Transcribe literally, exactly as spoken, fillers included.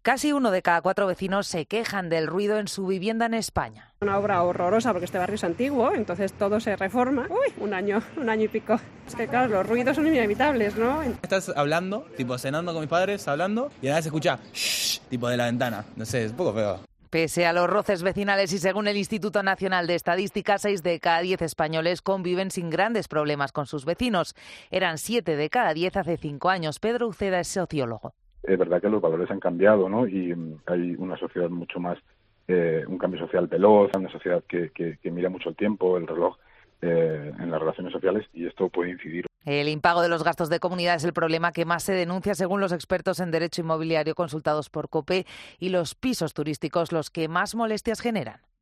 Casi uno de cada cuatro vecinos se quejan del ruido en su vivienda en España. Una obra horrorosa porque este barrio es antiguo, entonces todo se reforma. Uy, un año, un año y pico. Es que claro, los ruidos son inevitables, ¿no? Estás hablando, tipo cenando con mis padres, hablando, y a veces se escucha shh, tipo de la ventana. No sé, es un poco feo. Pese a los roces vecinales y según el Instituto Nacional de Estadística, seis de cada diez españoles conviven sin grandes problemas con sus vecinos. Eran siete de cada diez hace cinco años. Pedro Uceda es sociólogo. Es verdad que los valores han cambiado, ¿no? Y hay una sociedad mucho más, eh, un cambio social veloz, una sociedad que, que, que mira mucho el tiempo, el reloj, eh, en las relaciones sociales, y esto puede incidir. El impago de los gastos de comunidad es el problema que más se denuncia según los expertos en derecho inmobiliario consultados por COPE, y los pisos turísticos los que más molestias generan.